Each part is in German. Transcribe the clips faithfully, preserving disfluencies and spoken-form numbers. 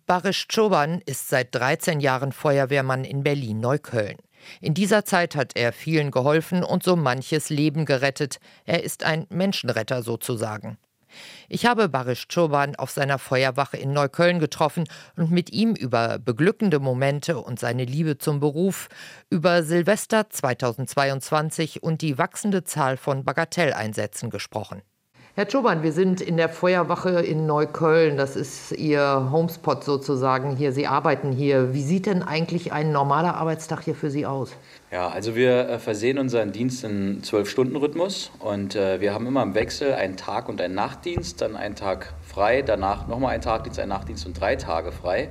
Baris Çoban ist seit dreizehn Jahren Feuerwehrmann in Berlin-Neukölln. In dieser Zeit hat er vielen geholfen und so manches Leben gerettet. Er ist ein Menschenretter sozusagen. Ich habe Baris Çoban auf seiner Feuerwache in Neukölln getroffen und mit ihm über beglückende Momente und seine Liebe zum Beruf, über Silvester zweitausendzweiundzwanzig und die wachsende Zahl von Bagatelleinsätzen gesprochen. Herr Çoban, wir sind in der Feuerwache in Neukölln. Das ist Ihr Homespot sozusagen hier. Sie arbeiten hier. Wie sieht denn eigentlich ein normaler Arbeitstag hier für Sie aus? Ja, also wir äh, versehen unseren Dienst in zwölf-Stunden-Rhythmus und äh, wir haben immer im Wechsel einen Tag- und einen Nachtdienst, dann einen Tag frei, danach nochmal einen Tagdienst, einen Nachtdienst und drei Tage frei.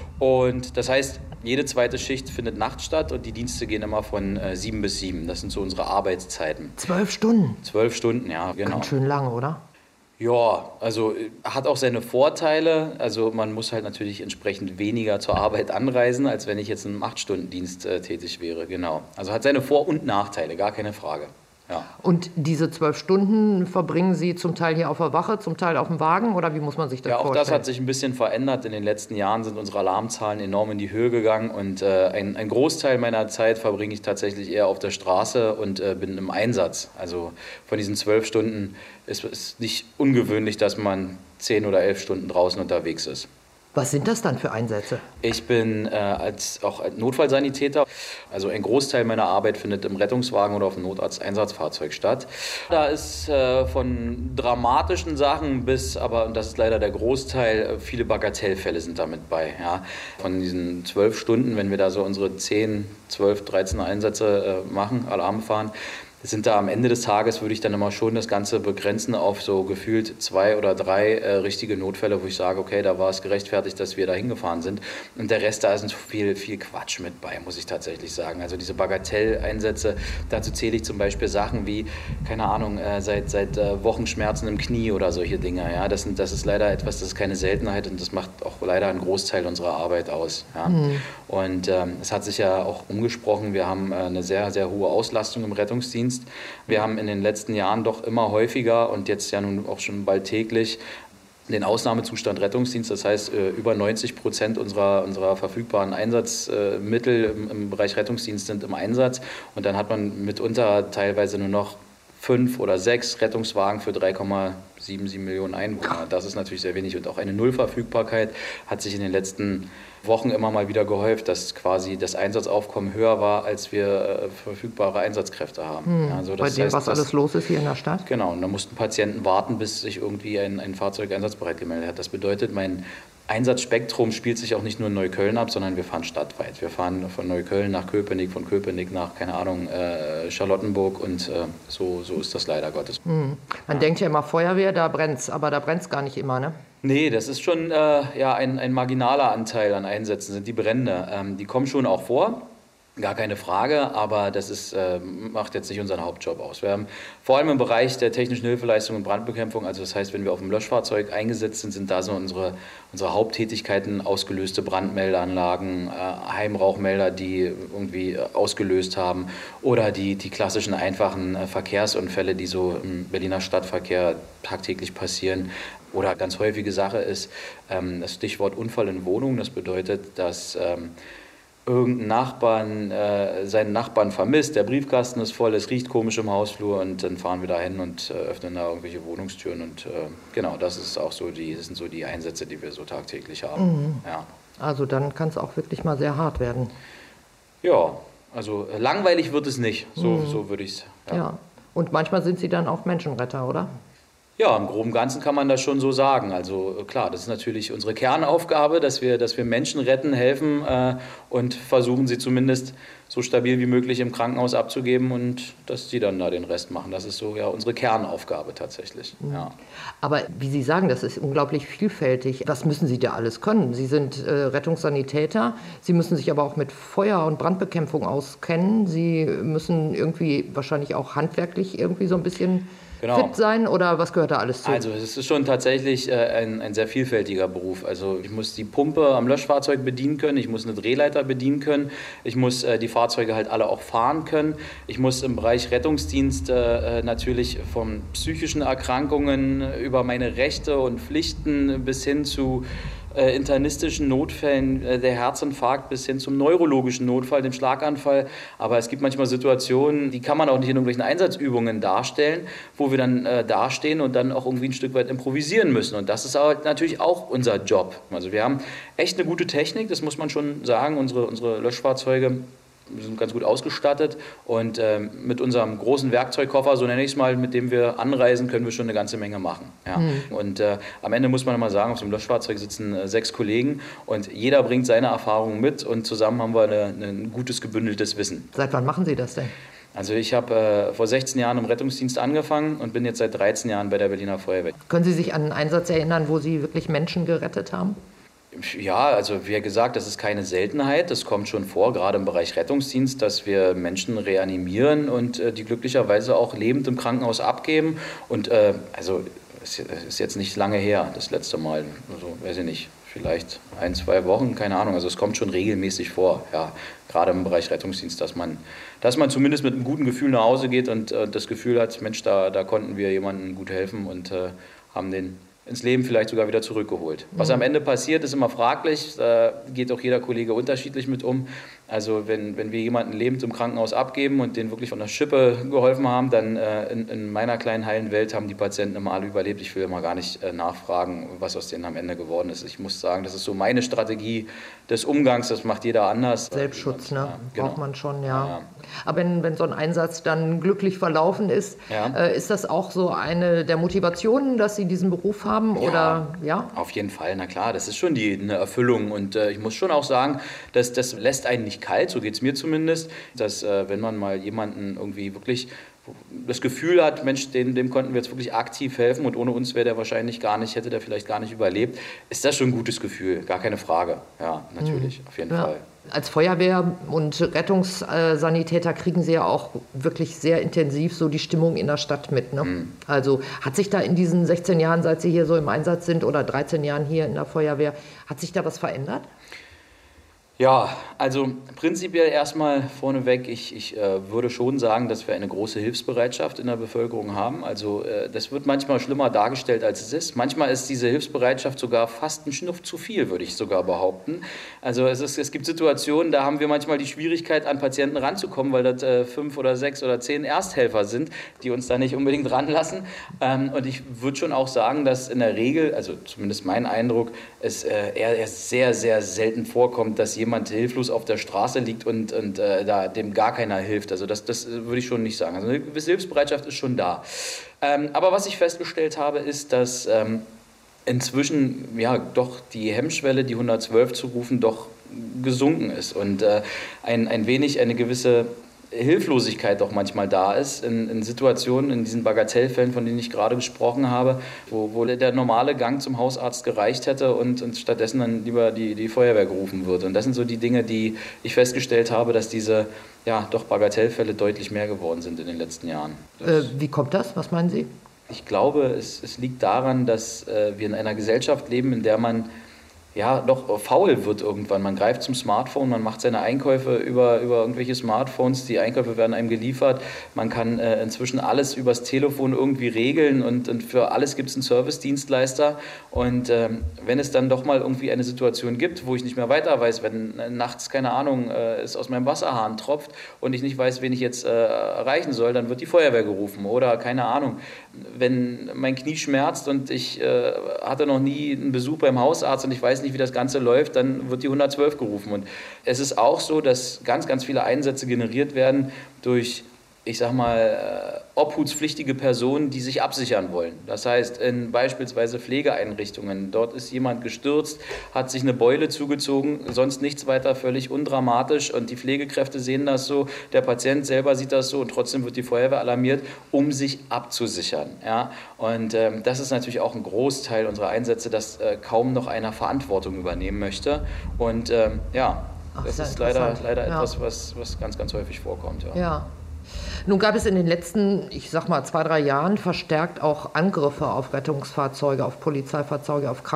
Und das heißt, jede zweite Schicht findet nachts statt und die Dienste gehen immer von äh, sieben bis sieben. Das sind so unsere Arbeitszeiten. Zwölf Stunden? Zwölf Stunden, ja, genau. Ganz schön lang, oder? Ja, also hat auch seine Vorteile. Also man muss halt natürlich entsprechend weniger zur Arbeit anreisen, als wenn ich jetzt im acht-Stunden-Dienst äh, tätig wäre. Genau. Also hat seine Vor- und Nachteile, gar keine Frage. Ja. Und diese zwölf Stunden verbringen Sie zum Teil hier auf der Wache, zum Teil auf dem Wagen, oder wie muss man sich das ja, auch vorstellen? Das hat sich ein bisschen verändert. In den letzten Jahren sind unsere Alarmzahlen enorm in die Höhe gegangen und äh, ein, ein Großteil meiner Zeit verbringe ich tatsächlich eher auf der Straße und äh, bin im Einsatz. Also von diesen zwölf Stunden ist es nicht ungewöhnlich, dass man zehn oder elf Stunden draußen unterwegs ist. Was sind das dann für Einsätze? Ich bin äh, als, auch als Notfallsanitäter. Also ein Großteil meiner Arbeit findet im Rettungswagen oder auf dem Notarzteinsatzfahrzeug statt. Da ist äh, von dramatischen Sachen bis, aber und das ist leider der Großteil, viele Bagatellfälle sind damit bei. Ja. Von diesen zwölf Stunden, wenn wir da so unsere zehn, zwölf, dreizehn Einsätze äh, machen, Alarm fahren, sind da am Ende des Tages, würde ich dann immer schon das Ganze begrenzen auf so gefühlt zwei oder drei äh, richtige Notfälle, wo ich sage, okay, da war es gerechtfertigt, dass wir da hingefahren sind. Und der Rest, da ist viel, viel Quatsch mit bei, muss ich tatsächlich sagen. Also diese Bagatelleinsätze, dazu zähle ich zum Beispiel Sachen wie, keine Ahnung, äh, seit, seit äh, Wochen Schmerzen im Knie oder solche Dinge. Ja? Das, sind, das ist leider etwas, das ist keine Seltenheit und das macht auch leider einen Großteil unserer Arbeit aus. Ja? Mhm. Und ähm, es hat sich ja auch umgesprochen, wir haben äh, eine sehr, sehr hohe Auslastung im Rettungsdienst. Wir haben in den letzten Jahren doch immer häufiger und jetzt ja nun auch schon bald täglich den Ausnahmezustand Rettungsdienst. Das heißt, über neunzig Prozent unserer, unserer verfügbaren Einsatzmittel im, im Bereich Rettungsdienst sind im Einsatz. Und dann hat man mitunter teilweise nur noch fünf oder sechs Rettungswagen für drei Komma siebenundsiebzig Millionen Einwohner. Das ist natürlich sehr wenig. Und auch eine Nullverfügbarkeit hat sich in den letzten Wochen immer mal wieder gehäuft, dass quasi das Einsatzaufkommen höher war, als wir äh, verfügbare Einsatzkräfte haben. Hm, also das bei dem, heißt, was alles los ist hier in der Stadt? Genau, und da mussten Patienten warten, bis sich irgendwie ein, ein Fahrzeug einsatzbereit gemeldet hat. Das bedeutet, mein Einsatzspektrum spielt sich auch nicht nur in Neukölln ab, sondern wir fahren stadtweit. Wir fahren von Neukölln nach Köpenick, von Köpenick nach, keine Ahnung, äh, Charlottenburg und äh, so, so ist das leider Gottes. Hm. Man ja. denkt ja immer Feuerwehr, da brennt's, aber da brennt's gar nicht immer, ne? Nee, das ist schon äh, ja, ein, ein marginaler Anteil an Einsätzen, sind die Brände. Ähm, die kommen schon auch vor. Gar keine Frage, aber das ist, äh, macht jetzt nicht unseren Hauptjob aus. Wir haben vor allem im Bereich der technischen Hilfeleistung und Brandbekämpfung, also das heißt, wenn wir auf dem Löschfahrzeug eingesetzt sind, sind da so unsere, unsere Haupttätigkeiten ausgelöste Brandmeldeanlagen, äh, Heimrauchmelder, die irgendwie ausgelöst haben oder die, die klassischen einfachen äh, Verkehrsunfälle, die so im Berliner Stadtverkehr tagtäglich passieren. Oder ganz häufige Sache ist ähm, das Stichwort Unfall in Wohnung. Das bedeutet, dass ähm, irgendein Nachbarn äh, seinen Nachbarn vermisst, der Briefkasten ist voll, es riecht komisch im Hausflur und dann fahren wir da hin und äh, öffnen da irgendwelche Wohnungstüren und äh, genau, das ist auch so die, das sind so die Einsätze, die wir so tagtäglich haben. Mhm. Ja. Also dann kann es auch wirklich mal sehr hart werden. Ja, also langweilig wird es nicht, so, mhm. so würde ich es. Ja. ja, und manchmal sind Sie dann auch Menschenretter, oder? Ja, im Groben und Ganzen kann man das schon so sagen. Also klar, das ist natürlich unsere Kernaufgabe, dass wir, dass wir Menschen retten, helfen äh, und versuchen sie zumindest so stabil wie möglich im Krankenhaus abzugeben und dass die dann da den Rest machen. Das ist so ja unsere Kernaufgabe tatsächlich. Mhm. Ja. Aber wie Sie sagen, das ist unglaublich vielfältig. Was müssen Sie da alles können? Sie sind äh, Rettungssanitäter, Sie müssen sich aber auch mit Feuer- und Brandbekämpfung auskennen. Sie müssen irgendwie wahrscheinlich auch handwerklich irgendwie so ein bisschen Genau. fit sein oder was gehört da alles zu? Also es ist schon tatsächlich äh, ein, ein sehr vielfältiger Beruf. Also ich muss die Pumpe am Löschfahrzeug bedienen können, ich muss eine Drehleiter bedienen können, ich muss äh, die Fahrzeuge halt alle auch fahren können. Ich muss im Bereich Rettungsdienst äh, natürlich von psychischen Erkrankungen über meine Rechte und Pflichten bis hin zu äh, internistischen Notfällen, äh, der Herzinfarkt bis hin zum neurologischen Notfall, dem Schlaganfall. Aber es gibt manchmal Situationen, die kann man auch nicht in irgendwelchen Einsatzübungen darstellen, wo wir dann äh, dastehen und dann auch irgendwie ein Stück weit improvisieren müssen. Und das ist halt natürlich auch unser Job. Also wir haben echt eine gute Technik, das muss man schon sagen. Unsere, unsere Löschfahrzeuge sind ganz gut ausgestattet und äh, mit unserem großen Werkzeugkoffer, so nenne ich es mal, mit dem wir anreisen, können wir schon eine ganze Menge machen. Ja. Mhm. Und äh, am Ende muss man mal sagen, auf dem Löschfahrzeug sitzen äh, sechs Kollegen und jeder bringt seine Erfahrungen mit und zusammen haben wir eine, ein gutes gebündeltes Wissen. Seit wann machen Sie das denn? Also ich habe äh, vor sechzehn Jahren im Rettungsdienst angefangen und bin jetzt seit dreizehn Jahren bei der Berliner Feuerwehr. Können Sie sich an einen Einsatz erinnern, wo Sie wirklich Menschen gerettet haben? Ja, also wie gesagt, das ist keine Seltenheit. Das kommt schon vor, gerade im Bereich Rettungsdienst, dass wir Menschen reanimieren und äh, die glücklicherweise auch lebend im Krankenhaus abgeben. Und äh, also es ist jetzt nicht lange her, das letzte Mal. Also weiß ich nicht, vielleicht ein, zwei Wochen, keine Ahnung. Also es kommt schon regelmäßig vor, ja, gerade im Bereich Rettungsdienst, dass man, dass man zumindest mit einem guten Gefühl nach Hause geht und äh, das Gefühl hat, Mensch, da, da konnten wir jemandem gut helfen und äh, haben den ins Leben vielleicht sogar wieder zurückgeholt. Was am Ende passiert, ist immer fraglich. Da geht auch jeder Kollege unterschiedlich mit um. Also wenn, wenn wir jemanden lebend im Krankenhaus abgeben und den wirklich von der Schippe geholfen haben, dann äh, in, in meiner kleinen heilen Welt haben die Patienten immer alle überlebt. Ich will immer gar nicht äh, nachfragen, was aus denen am Ende geworden ist. Ich muss sagen, das ist so meine Strategie des Umgangs. Das macht jeder anders. Selbstschutz, ne? Ja, genau. Braucht man schon, ja. Ja. Aber wenn, wenn so ein Einsatz dann glücklich verlaufen ist, ja. äh, ist das auch so eine der Motivationen, dass Sie diesen Beruf haben? Ja, oder, ja? Auf jeden Fall, na klar, das ist schon die, eine Erfüllung. Und äh, ich muss schon auch sagen, dass das lässt einen nicht kalt, so geht es mir zumindest, dass äh, wenn man mal jemanden irgendwie wirklich das Gefühl hat, Mensch, dem, dem konnten wir jetzt wirklich aktiv helfen und ohne uns wäre der wahrscheinlich gar nicht, hätte der vielleicht gar nicht überlebt, ist das schon ein gutes Gefühl, gar keine Frage. Ja, natürlich, mhm. auf jeden ja. Fall. Als Feuerwehr und Rettungssanitäter kriegen Sie ja auch wirklich sehr intensiv so die Stimmung in der Stadt mit. Ne? Mhm. Also hat sich da in diesen sechzehn Jahren, seit Sie hier so im Einsatz sind oder dreizehn Jahren hier in der Feuerwehr, hat sich da was verändert? Ja, also prinzipiell erstmal vorneweg, ich, ich äh, würde schon sagen, dass wir eine große Hilfsbereitschaft in der Bevölkerung haben. Also äh, das wird manchmal schlimmer dargestellt, als es ist. Manchmal ist diese Hilfsbereitschaft sogar fast ein Schnuff zu viel, würde ich sogar behaupten. Also es, ist, es gibt Situationen, da haben wir manchmal die Schwierigkeit, an Patienten ranzukommen, weil das äh, fünf oder sechs oder zehn Ersthelfer sind, die uns da nicht unbedingt ranlassen. Ähm, und ich würde schon auch sagen, dass in der Regel, also zumindest mein Eindruck, es äh, eher, eher sehr, sehr selten vorkommt, dass jemand jemand hilflos auf der Straße liegt und, und äh, da dem gar keiner hilft. Also das, das würde ich schon nicht sagen. Also eine gewisse Hilfsbereitschaft ist schon da. Ähm, aber was ich festgestellt habe, ist, dass ähm, inzwischen ja doch die Hemmschwelle, die hundertzwölf zu rufen, doch gesunken ist und äh, ein, ein wenig eine gewisse Hilflosigkeit doch manchmal da ist in, in Situationen, in diesen Bagatellfällen, von denen ich gerade gesprochen habe, wo, wo der normale Gang zum Hausarzt gereicht hätte und, und stattdessen dann lieber die, die Feuerwehr gerufen wird. Und das sind so die Dinge, die ich festgestellt habe, dass diese ja, doch Bagatellfälle deutlich mehr geworden sind in den letzten Jahren. Äh, wie kommt das? Was meinen Sie? Ich glaube, es, es liegt daran, dass äh, wir in einer Gesellschaft leben, in der man ja, doch faul wird irgendwann. Man greift zum Smartphone, man macht seine Einkäufe über, über irgendwelche Smartphones, die Einkäufe werden einem geliefert. Man kann äh, inzwischen alles übers Telefon irgendwie regeln und, und für alles gibt es einen Service-Dienstleister. Und ähm, wenn es dann doch mal irgendwie eine Situation gibt, wo ich nicht mehr weiter weiß, wenn äh, nachts, keine Ahnung, äh, es aus meinem Wasserhahn tropft und ich nicht weiß, wen ich jetzt äh, erreichen soll, dann wird die Feuerwehr gerufen oder keine Ahnung. Wenn mein Knie schmerzt und ich äh, hatte noch nie einen Besuch beim Hausarzt und ich weiß nicht, wie das Ganze läuft, dann wird die hundertzwölf gerufen. Und es ist auch so, dass ganz, ganz viele Einsätze generiert werden durch, ich sag mal, obhutspflichtige Personen, die sich absichern wollen. Das heißt, in beispielsweise Pflegeeinrichtungen, dort ist jemand gestürzt, hat sich eine Beule zugezogen, sonst nichts weiter, völlig undramatisch und die Pflegekräfte sehen das so, der Patient selber sieht das so und trotzdem wird die Feuerwehr alarmiert, um sich abzusichern. Ja? Und ähm, das ist natürlich auch ein Großteil unserer Einsätze, dass äh, kaum noch einer Verantwortung übernehmen möchte und ähm, ja, Ach, das ist leider, leider ja. etwas, was, was ganz, ganz häufig vorkommt. Ja. ja. Nun gab es in den letzten, ich sag mal, zwei, drei Jahren verstärkt auch Angriffe auf Rettungsfahrzeuge, auf Polizeifahrzeuge, auf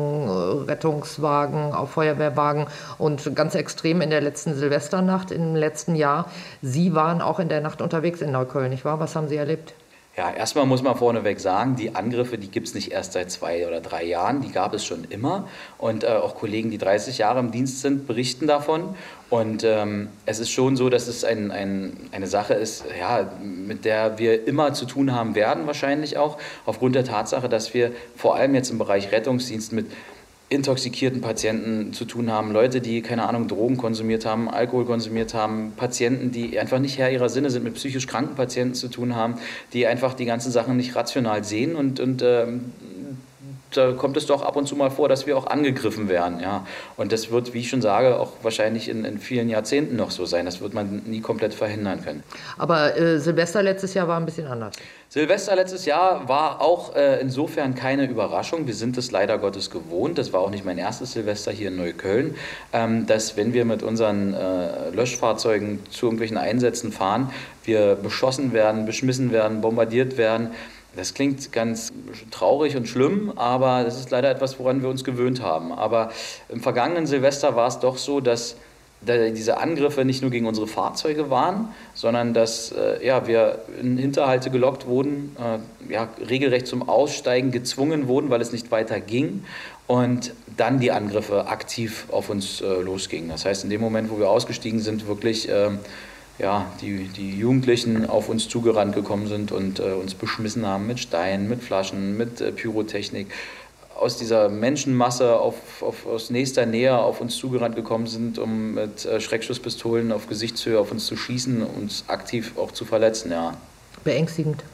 Krankenrettungswagen, auf Feuerwehrwagen und ganz extrem in der letzten Silvesternacht im letzten Jahr. Sie waren auch in der Nacht unterwegs in Neukölln, nicht wahr? Was haben Sie erlebt? Ja, erstmal muss man vorneweg sagen, die Angriffe, die gibt es nicht erst seit zwei oder drei Jahren, die gab es schon immer. Und äh, auch Kollegen, die dreißig Jahre im Dienst sind, berichten davon. Und ähm, es ist schon so, dass es ein, ein, eine Sache ist, ja, mit der wir immer zu tun haben werden, wahrscheinlich auch, aufgrund der Tatsache, dass wir vor allem jetzt im Bereich Rettungsdienst mit intoxikierten Patienten zu tun haben, Leute, die, keine Ahnung, Drogen konsumiert haben, Alkohol konsumiert haben, Patienten, die einfach nicht Herr ihrer Sinne sind, mit psychisch kranken Patienten zu tun haben, die einfach die ganzen Sachen nicht rational sehen und, und ähm, da kommt es doch ab und zu mal vor, dass wir auch angegriffen werden. Ja. Und das wird, wie ich schon sage, auch wahrscheinlich in, in vielen Jahrzehnten noch so sein. Das wird man nie komplett verhindern können. Aber äh, Silvester letztes Jahr war ein bisschen anders. Silvester letztes Jahr war auch äh, insofern keine Überraschung. Wir sind es leider Gottes gewohnt. Das war auch nicht mein erstes Silvester hier in Neukölln, ähm, dass wenn wir mit unseren äh, Löschfahrzeugen zu irgendwelchen Einsätzen fahren, wir beschossen werden, beschmissen werden, bombardiert werden. Das klingt ganz traurig und schlimm, aber das ist leider etwas, woran wir uns gewöhnt haben. Aber im vergangenen Silvester war es doch so, dass diese Angriffe nicht nur gegen unsere Fahrzeuge waren, sondern dass äh, ja, wir in Hinterhalte gelockt wurden, äh, ja, regelrecht zum Aussteigen gezwungen wurden, weil es nicht weiter ging und dann die Angriffe aktiv auf uns äh, losgingen. Das heißt, in dem Moment, wo wir ausgestiegen sind, wirklich äh, ja, die, die Jugendlichen auf uns zugerannt gekommen sind und äh, uns beschmissen haben mit Steinen, mit Flaschen, mit äh, Pyrotechnik. Aus dieser Menschenmasse auf, auf, aus nächster Nähe auf uns zugerannt gekommen sind, um mit äh, Schreckschusspistolen auf Gesichtshöhe auf uns zu schießen, uns aktiv auch zu verletzen. Ja. Beängstigend.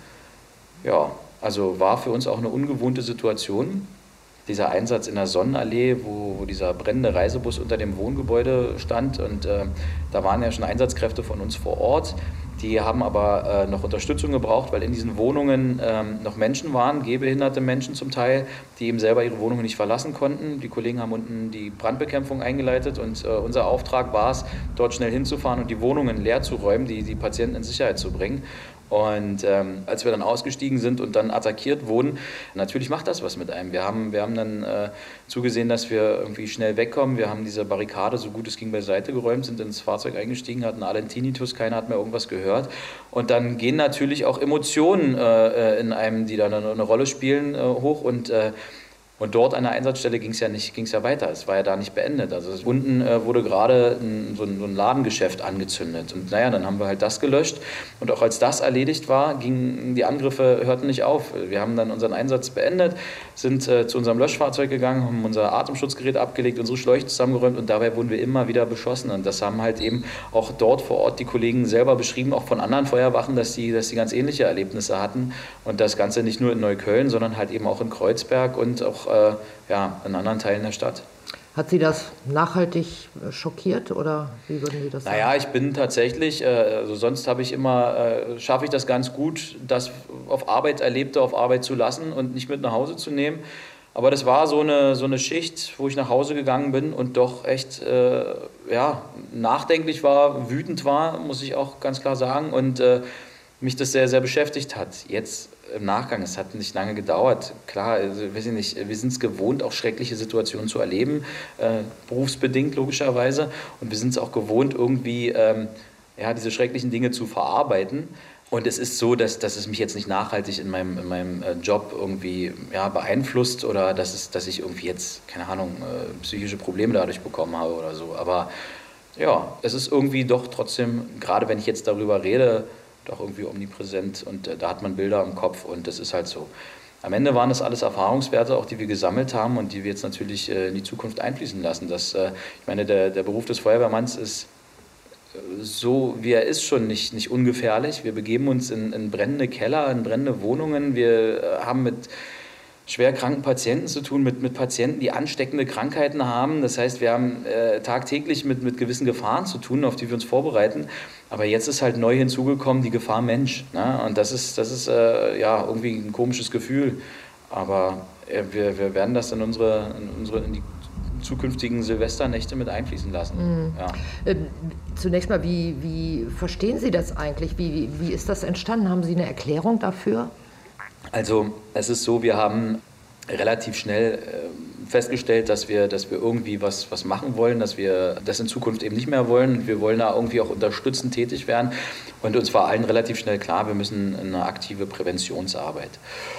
Ja, also war für uns auch eine ungewohnte Situation. Dieser Einsatz in der Sonnenallee, wo, wo dieser brennende Reisebus unter dem Wohngebäude stand. Und äh, da waren ja schon Einsatzkräfte von uns vor Ort. Die haben aber äh, noch Unterstützung gebraucht, weil in diesen Wohnungen ähm, noch Menschen waren, gehbehinderte Menschen zum Teil, die eben selber ihre Wohnungen nicht verlassen konnten. Die Kollegen haben unten die Brandbekämpfung eingeleitet und äh, unser Auftrag war es, dort schnell hinzufahren und die Wohnungen leer zu räumen, die, die Patienten in Sicherheit zu bringen. Und ähm, als wir dann ausgestiegen sind und dann attackiert wurden, natürlich macht das was mit einem. Wir haben, wir haben dann äh, zugesehen, dass wir irgendwie schnell wegkommen. Wir haben diese Barrikade, so gut es ging, beiseite geräumt, sind ins Fahrzeug eingestiegen, hatten alle einen Tinnitus, keiner hat mehr irgendwas gehört. Und dann gehen natürlich auch Emotionen äh, in einem, die da eine, eine Rolle spielen, äh, hoch und äh, Und dort an der Einsatzstelle ging es ja nicht, ging es ja weiter. Es war ja da nicht beendet. Also unten äh, wurde gerade ein, so, ein, so ein Ladengeschäft angezündet. Und naja, dann haben wir halt das gelöscht. Und auch als das erledigt war, gingen die Angriffe hörten nicht auf. Wir haben dann unseren Einsatz beendet, sind äh, zu unserem Löschfahrzeug gegangen, haben unser Atemschutzgerät abgelegt, unsere Schläuche zusammengeräumt und dabei wurden wir immer wieder beschossen. Und das haben halt eben auch dort vor Ort die Kollegen selber beschrieben, auch von anderen Feuerwachen, dass die, dass die ganz ähnliche Erlebnisse hatten. Und das Ganze nicht nur in Neukölln, sondern halt eben auch in Kreuzberg und auch Äh, ja, in anderen Teilen der Stadt. Hat Sie das nachhaltig schockiert oder wie würden Sie das sagen? Naja, ich bin tatsächlich, äh, also sonst habe ich immer, äh, schaffe ich das ganz gut, das auf Arbeit Erlebte auf Arbeit zu lassen und nicht mit nach Hause zu nehmen. Aber das war so eine, so eine Schicht, wo ich nach Hause gegangen bin und doch echt äh, ja, nachdenklich war, wütend war, muss ich auch ganz klar sagen. Und äh, mich das sehr, sehr beschäftigt hat. Jetzt im Nachgang, es hat nicht lange gedauert. Klar, also, weiß ich nicht, wir sind es gewohnt, auch schreckliche Situationen zu erleben, äh, berufsbedingt logischerweise. Und wir sind es auch gewohnt, irgendwie ähm, ja, diese schrecklichen Dinge zu verarbeiten. Und es ist so, dass, dass es mich jetzt nicht nachhaltig in meinem, in meinem Job irgendwie ja, beeinflusst oder dass, es, dass ich irgendwie jetzt, keine Ahnung, äh, psychische Probleme dadurch bekommen habe oder so. Aber ja, es ist irgendwie doch trotzdem, gerade wenn ich jetzt darüber rede, doch irgendwie omnipräsent und äh, da hat man Bilder im Kopf und das ist halt so. Am Ende waren das alles Erfahrungswerte, auch die wir gesammelt haben und die wir jetzt natürlich äh, in die Zukunft einfließen lassen. Das, äh, ich meine, der, der Beruf des Feuerwehrmanns ist äh, so, wie er ist, schon nicht, nicht ungefährlich. Wir begeben uns in, in brennende Keller, in brennende Wohnungen. Wir äh, haben mit schwer kranken Patienten zu tun, mit, mit Patienten, die ansteckende Krankheiten haben. Das heißt, wir haben äh, tagtäglich mit, mit gewissen Gefahren zu tun, auf die wir uns vorbereiten. Aber jetzt ist halt neu hinzugekommen die Gefahr Mensch. Ne? Und das ist, das ist äh, ja, irgendwie ein komisches Gefühl. Aber äh, wir, wir werden das in unsere, in unsere in die zukünftigen Silvesternächte mit einfließen lassen. Mhm. Ja. Äh, zunächst mal, wie, wie verstehen Sie das eigentlich? Wie, wie, wie ist das entstanden? Haben Sie eine Erklärung dafür? Also es ist so, wir haben relativ schnell äh, festgestellt, dass wir, dass wir irgendwie was, was machen wollen, dass wir das in Zukunft eben nicht mehr wollen. Wir wollen da irgendwie auch unterstützend tätig werden. Und uns war allen relativ schnell klar, wir müssen eine aktive Präventionsarbeit.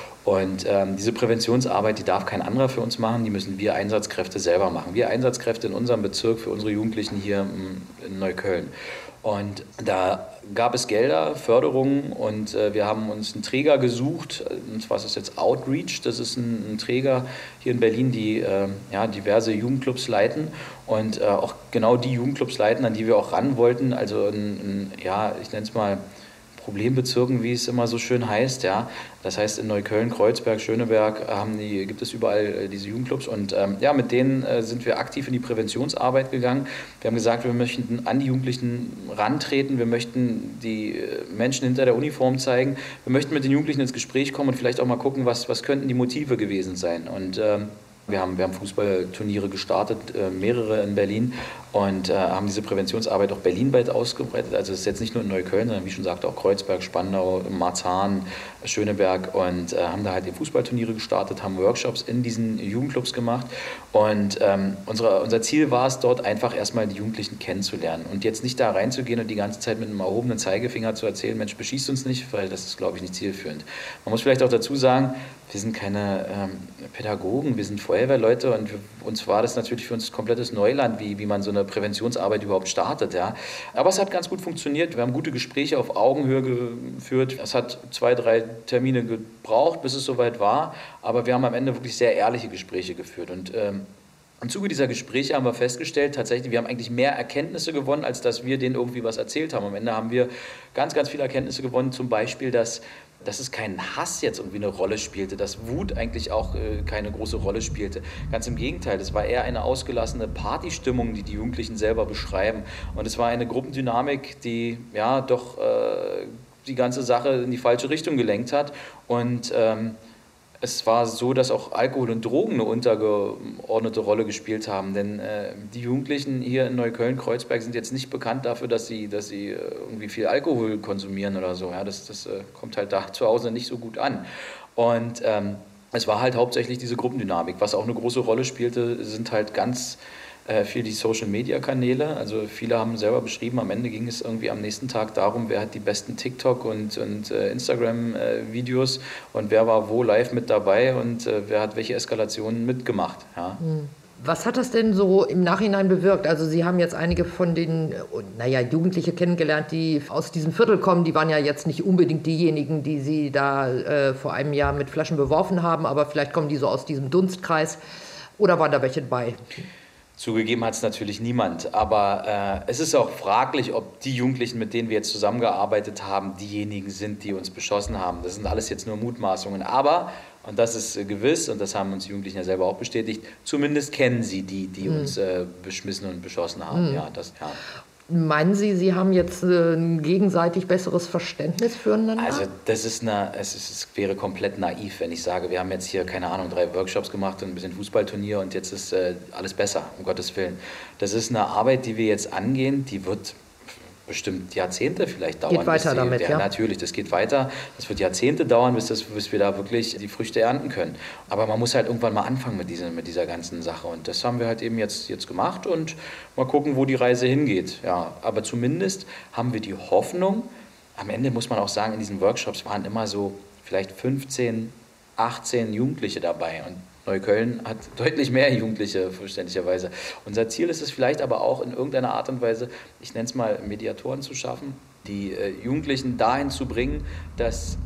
Und ähm, diese Präventionsarbeit, die darf kein anderer für uns machen, die müssen wir Einsatzkräfte selber machen. Wir Einsatzkräfte in unserem Bezirk für unsere Jugendlichen hier in Neukölln. Und da gab es Gelder, Förderungen und äh, wir haben uns einen Träger gesucht, und zwar ist das jetzt Outreach, das ist ein, ein Träger hier in Berlin, die äh, ja, diverse Jugendclubs leiten und äh, auch genau die Jugendclubs leiten, an die wir auch ran wollten, also ein, ein, ja, ich nenne es mal Problembezirken, wie es immer so schön heißt. Ja. Das heißt, in Neukölln, Kreuzberg, Schöneberg haben die, gibt es überall äh, diese Jugendclubs. Und ähm, ja, mit denen äh, sind wir aktiv in die Präventionsarbeit gegangen. Wir haben gesagt, wir möchten an die Jugendlichen rantreten. Wir möchten die äh, Menschen hinter der Uniform zeigen. Wir möchten mit den Jugendlichen ins Gespräch kommen und vielleicht auch mal gucken, was, was könnten die Motive gewesen sein. Und ähm, Wir haben, wir haben Fußballturniere gestartet, äh, mehrere in Berlin und äh, haben diese Präventionsarbeit auch berlinweit ausgebreitet. Also es ist jetzt nicht nur in Neukölln, sondern wie schon sagte auch Kreuzberg, Spandau, Marzahn, Schöneberg und äh, haben da halt die Fußballturniere gestartet, haben Workshops in diesen Jugendclubs gemacht und ähm, unsere, unser Ziel war es, dort einfach erstmal die Jugendlichen kennenzulernen und jetzt nicht da reinzugehen und die ganze Zeit mit einem erhobenen Zeigefinger zu erzählen, Mensch, beschießt uns nicht, weil das ist, glaube ich, nicht zielführend. Man muss vielleicht auch dazu sagen, wir sind keine ähm, Pädagogen, wir sind Feuerwehrleute und wir, uns war das natürlich für uns komplettes Neuland, wie, wie man so eine Präventionsarbeit überhaupt startet. Ja. Aber es hat ganz gut funktioniert, wir haben gute Gespräche auf Augenhöhe geführt. Es hat zwei, drei Termine gebraucht, bis es soweit war, aber wir haben am Ende wirklich sehr ehrliche Gespräche geführt. Und ähm, im Zuge dieser Gespräche haben wir festgestellt, tatsächlich, wir haben eigentlich mehr Erkenntnisse gewonnen, als dass wir denen irgendwie was erzählt haben. Am Ende haben wir ganz, ganz viele Erkenntnisse gewonnen, zum Beispiel, dass dass es keinen Hass jetzt irgendwie eine Rolle spielte, dass Wut eigentlich auch äh, keine große Rolle spielte. Ganz im Gegenteil, es war eher eine ausgelassene Partystimmung, die die Jugendlichen selber beschreiben. Und es war eine Gruppendynamik, die ja doch äh, die ganze Sache in die falsche Richtung gelenkt hat. Und ähm, es war so, dass auch Alkohol und Drogen eine untergeordnete Rolle gespielt haben. Denn äh, die Jugendlichen hier in Neukölln-Kreuzberg sind jetzt nicht bekannt dafür, dass sie, dass sie äh, irgendwie viel Alkohol konsumieren oder so. Ja, das das äh, kommt halt da zu Hause nicht so gut an. Und ähm, es war halt hauptsächlich diese Gruppendynamik. Was auch eine große Rolle spielte, sind halt ganz äh, viel die Social-Media-Kanäle. Also viele haben selber beschrieben, am Ende ging es irgendwie am nächsten Tag darum, wer hat die besten TikTok- und, und äh, Instagram-Videos äh, und wer war wo live mit dabei und äh, wer hat welche Eskalationen mitgemacht. Ja. Was hat das denn so im Nachhinein bewirkt? Also Sie haben jetzt einige von den, naja, Jugendliche kennengelernt, die aus diesem Viertel kommen. Die waren ja jetzt nicht unbedingt diejenigen, die Sie da äh, vor einem Jahr mit Flaschen beworfen haben, aber vielleicht kommen die so aus diesem Dunstkreis. Oder waren da welche dabei? Zugegeben hat es natürlich niemand, aber äh, es ist auch fraglich, ob die Jugendlichen, mit denen wir jetzt zusammengearbeitet haben, diejenigen sind, die uns beschossen haben. Das sind alles jetzt nur Mutmaßungen, aber, und das ist äh, gewiss, und das haben uns die Jugendlichen ja selber auch bestätigt, zumindest kennen sie die, die mhm. uns äh, beschmissen und beschossen haben. Mhm. Ja, das, ja. Meinen Sie, Sie haben jetzt ein gegenseitig besseres Verständnis füreinander? Also das ist eine, es, ist, es wäre komplett naiv, wenn ich sage, wir haben jetzt hier, keine Ahnung, drei Workshops gemacht und ein bisschen Fußballturnier und jetzt ist äh, alles besser, um Gottes Willen. Das ist eine Arbeit, die wir jetzt angehen, die wird bestimmt Jahrzehnte vielleicht dauern. Geht weiter die, damit, der, ja? Natürlich, das geht weiter. Das wird Jahrzehnte dauern, bis, das, bis wir da wirklich die Früchte ernten können. Aber man muss halt irgendwann mal anfangen mit dieser, mit dieser ganzen Sache. Und das haben wir halt eben jetzt, jetzt gemacht und mal gucken, wo die Reise hingeht. Ja, aber zumindest haben wir die Hoffnung, am Ende muss man auch sagen, in diesen Workshops waren immer so vielleicht fünfzehn, achtzehn Jugendliche dabei und Neukölln hat deutlich mehr Jugendliche, verständlicherweise. Unser Ziel ist es vielleicht aber auch in irgendeiner Art und Weise, ich nenne es mal Mediatoren zu schaffen, die äh, Jugendlichen dahin zu bringen, dass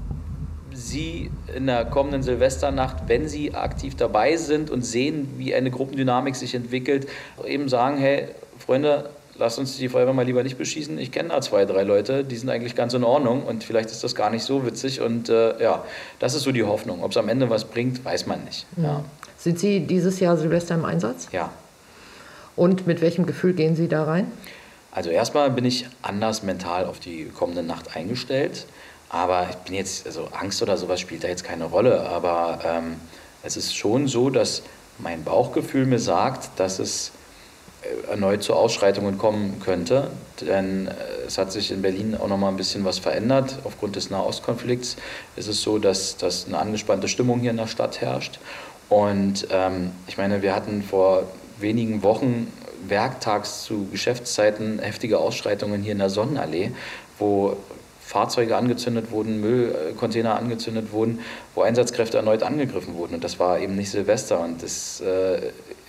sie in der kommenden Silvesternacht, wenn sie aktiv dabei sind und sehen, wie eine Gruppendynamik sich entwickelt, eben sagen, hey, Freunde, lasst uns die Feuerwehr mal lieber nicht beschießen. Ich kenne da zwei, drei Leute, die sind eigentlich ganz in Ordnung und vielleicht ist das gar nicht so witzig. Und äh, ja, das ist so die Hoffnung. Ob es am Ende was bringt, weiß man nicht. Mhm. Ja. Sind Sie dieses Jahr Silvester im Einsatz? Ja. Und mit welchem Gefühl gehen Sie da rein? Also erstmal bin ich anders mental auf die kommende Nacht eingestellt. Aber ich bin jetzt, also Angst oder sowas spielt da jetzt keine Rolle. Aber ähm, es ist schon so, dass mein Bauchgefühl mir sagt, dass es erneut zu Ausschreitungen kommen könnte, denn es hat sich in Berlin auch noch mal ein bisschen was verändert. Aufgrund des Nahostkonflikts ist es so, dass, dass eine angespannte Stimmung hier in der Stadt herrscht Und ähm, ich meine, wir hatten vor wenigen Wochen werktags zu Geschäftszeiten heftige Ausschreitungen hier in der Sonnenallee, wo Fahrzeuge angezündet wurden, Müllcontainer angezündet wurden, wo Einsatzkräfte erneut angegriffen wurden. Und das war eben nicht Silvester. Und es äh,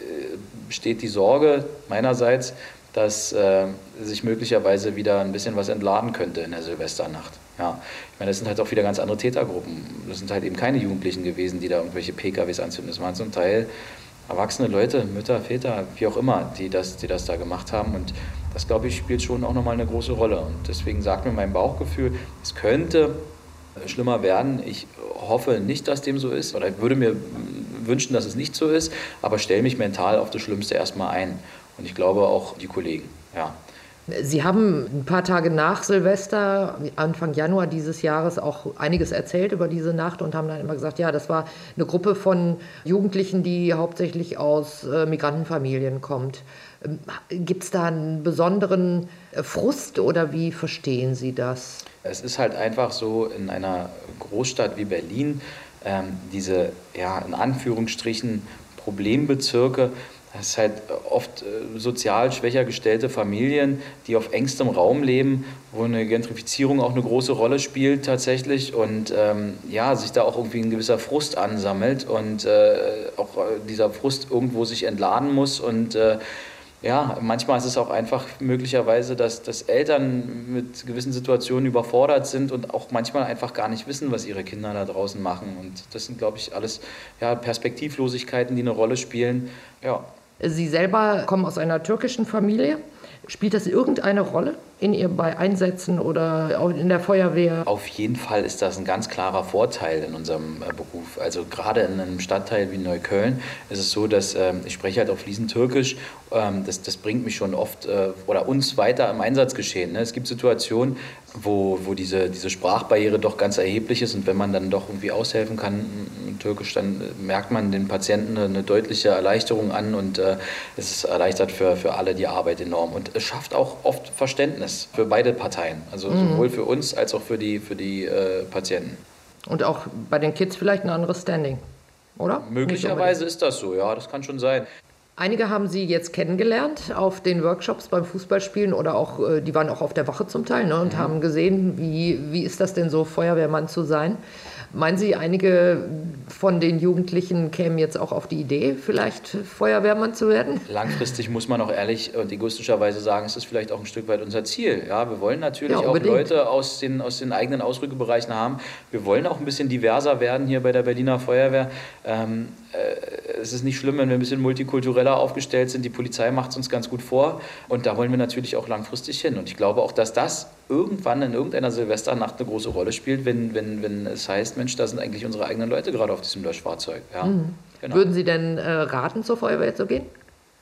besteht die Sorge meinerseits, dass äh, sich möglicherweise wieder ein bisschen was entladen könnte in der Silvesternacht. Ja. Ich meine, das sind halt auch wieder ganz andere Tätergruppen. Das sind halt eben keine Jugendlichen gewesen, die da irgendwelche P K Ws anzünden. Das waren zum Teil erwachsene Leute, Mütter, Väter, wie auch immer, die das, die das da gemacht haben. Und das, glaube ich, spielt schon auch nochmal eine große Rolle. Und deswegen sagt mir mein Bauchgefühl, es könnte schlimmer werden. Ich hoffe nicht, dass dem so ist, oder ich würde mir wünschen, dass es nicht so ist, aber stelle mich mental auf das Schlimmste erstmal ein. Und ich glaube auch die Kollegen, ja. Sie haben ein paar Tage nach Silvester, Anfang Januar dieses Jahres, auch einiges erzählt über diese Nacht und haben dann immer gesagt, ja, das war eine Gruppe von Jugendlichen, die hauptsächlich aus äh, Migrantenfamilien kommt. Ähm, gibt es da einen besonderen Frust oder wie verstehen Sie das? Es ist halt einfach so, in einer Großstadt wie Berlin, ähm, diese, ja, in Anführungsstrichen Problembezirke, das ist halt oft äh, sozial schwächer gestellte Familien, die auf engstem Raum leben, wo eine Gentrifizierung auch eine große Rolle spielt tatsächlich und ähm, ja, sich da auch irgendwie ein gewisser Frust ansammelt und äh, auch äh, dieser Frust irgendwo sich entladen muss und äh, ja, manchmal ist es auch einfach möglicherweise, dass, dass Eltern mit gewissen Situationen überfordert sind und auch manchmal einfach gar nicht wissen, was ihre Kinder da draußen machen. Und das sind, glaube ich, alles ja, Perspektivlosigkeiten, die eine Rolle spielen. Ja. Sie selber kommen aus einer türkischen Familie. Spielt das irgendeine Rolle in ihr bei Einsätzen oder auch in der Feuerwehr? Auf jeden Fall ist das ein ganz klarer Vorteil in unserem äh, Beruf. Also gerade in einem Stadtteil wie Neukölln ist es so, dass ähm, ich spreche halt auch fließend Türkisch. Ähm, das, das bringt mich schon oft äh, oder uns weiter im Einsatzgeschehen. Ne? Es gibt Situationen, wo, wo diese, diese Sprachbarriere doch ganz erheblich ist und wenn man dann doch irgendwie aushelfen kann in Türkisch, dann merkt man den Patienten eine deutliche Erleichterung an und äh, es ist erleichtert für, für alle die Arbeit enorm. Und es schafft auch oft Verständnis für beide Parteien, also mhm. sowohl für uns als auch für die, für die äh, Patienten. Und auch bei den Kids vielleicht ein anderes Standing, oder? Möglicherweise ist das so, ja, das kann schon sein. Einige haben Sie jetzt kennengelernt auf den Workshops beim Fußballspielen oder auch, die waren auch auf der Wache zum Teil, ne, und mhm. haben gesehen, wie, wie ist das denn so, Feuerwehrmann zu sein. Meinen Sie, einige von den Jugendlichen kämen jetzt auch auf die Idee, vielleicht Feuerwehrmann zu werden? Langfristig muss man auch ehrlich und egoistischerweise sagen, es ist vielleicht auch ein Stück weit unser Ziel. Ja, wir wollen natürlich ja, auch Leute aus den, aus den eigenen Ausrückebereichen haben. Wir wollen auch ein bisschen diverser werden hier bei der Berliner Feuerwehr. Ähm, äh, es ist nicht schlimm, wenn wir ein bisschen multikultureller aufgestellt sind. Die Polizei macht es uns ganz gut vor. Und da wollen wir natürlich auch langfristig hin. Und ich glaube auch, dass das irgendwann in irgendeiner Silvesternacht eine große Rolle spielt, wenn, wenn, wenn es heißt, Mensch, da sind eigentlich unsere eigenen Leute gerade auf diesem Löschfahrzeug. Ja, mhm. genau. Würden Sie denn äh, raten, zur Feuerwehr zu gehen?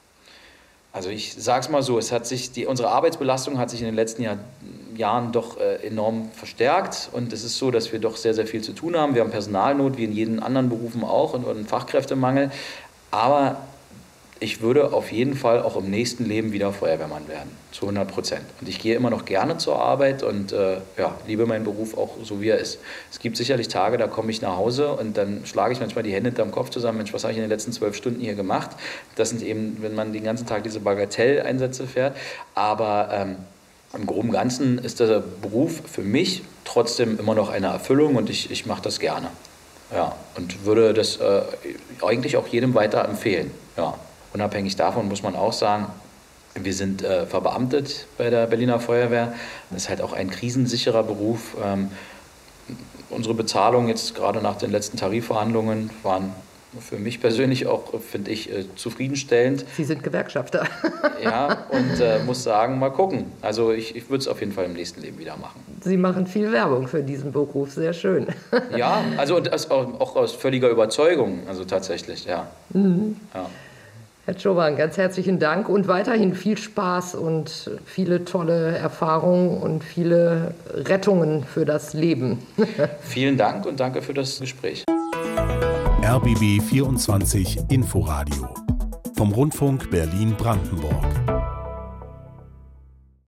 Also ich sage es mal so, es hat sich die, unsere Arbeitsbelastung hat sich in den letzten Jahr, Jahren doch äh, enorm verstärkt und es ist so, dass wir doch sehr, sehr viel zu tun haben. Wir haben Personalnot, wie in jeden anderen Berufen auch und, und einen Fachkräftemangel, aber ich würde auf jeden Fall auch im nächsten Leben wieder Feuerwehrmann werden, zu hundert Prozent. Und ich gehe immer noch gerne zur Arbeit und äh, ja, liebe meinen Beruf auch so, wie er ist. Es gibt sicherlich Tage, da komme ich nach Hause und dann schlage ich manchmal die Hände hinterm Kopf zusammen. Mensch, was habe ich in den letzten zwölf Stunden hier gemacht? Das sind eben, wenn man den ganzen Tag diese Bagatelleinsätze fährt. Aber ähm, im Groben und Ganzen ist der Beruf für mich trotzdem immer noch eine Erfüllung und ich, ich mache das gerne. Ja, und würde das äh, eigentlich auch jedem weiterempfehlen. Ja. Unabhängig davon muss man auch sagen, wir sind äh, verbeamtet bei der Berliner Feuerwehr. Das ist halt auch ein krisensicherer Beruf. Ähm, unsere Bezahlungen jetzt gerade nach den letzten Tarifverhandlungen waren für mich persönlich auch, finde ich, äh, zufriedenstellend. Sie sind Gewerkschafter. Ja, und äh, muss sagen, mal gucken. Also ich, ich würde es auf jeden Fall im nächsten Leben wieder machen. Sie machen viel Werbung für diesen Beruf, sehr schön. Ja, also und das auch, auch aus völliger Überzeugung, also tatsächlich, ja. Mhm. Ja. Herr Tschoban, ganz herzlichen Dank und weiterhin viel Spaß und viele tolle Erfahrungen und viele Rettungen für das Leben. Vielen Dank und danke für das Gespräch. R B B vierundzwanzig Inforadio vom Rundfunk Berlin-Brandenburg.